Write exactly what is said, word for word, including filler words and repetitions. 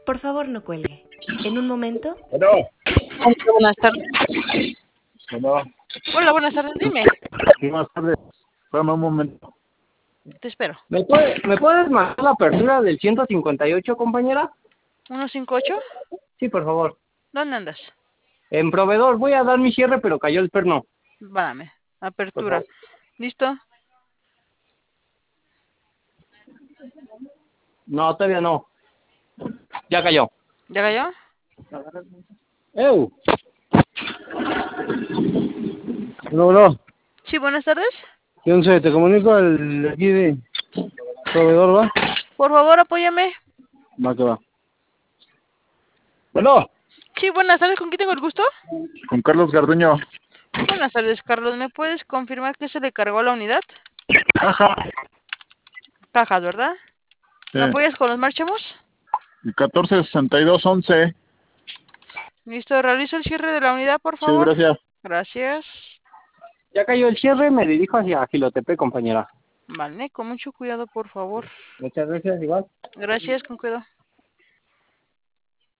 Por favor, no cuelgue. En un momento... Bueno, Hola, buenas tardes. bueno, Hola, buenas tardes, dime. sí, más tarde. Espérame un momento. Te espero. ¿Me, puede, ¿Me puedes mandar la apertura del ciento cincuenta y ocho, compañera? ¿ciento cincuenta y ocho? Sí, por favor. ¿Dónde andas? En proveedor, voy a dar mi cierre, pero cayó el perno. Válame. Por Apertura. favor. ¿Listo? No, todavía no. Ya cayó. ¿Ya cayó? ¡Ew! No, no. Sí, buenas tardes. Yo no sé, te comunico al de aquí de proveedor, ¿va? Por favor, apóyame. Va que va. Bueno, Sí, buenas tardes. ¿Con quién tengo el gusto? con Carlos Garduño. Buenas tardes, Carlos. ¿Me puedes confirmar que se le cargó a la unidad? Ajá. Cajas, ¿verdad? Sí. ¿Me apoyas con los marchamos? catorce sesenta y dos once. Listo. Realizo el cierre de la unidad, por Sí, favor. gracias. Gracias. Ya cayó el cierre, me dirijo hacia Gilotepec, compañera. Vale, con mucho cuidado, por favor. Muchas gracias, igual. Gracias, con cuidado.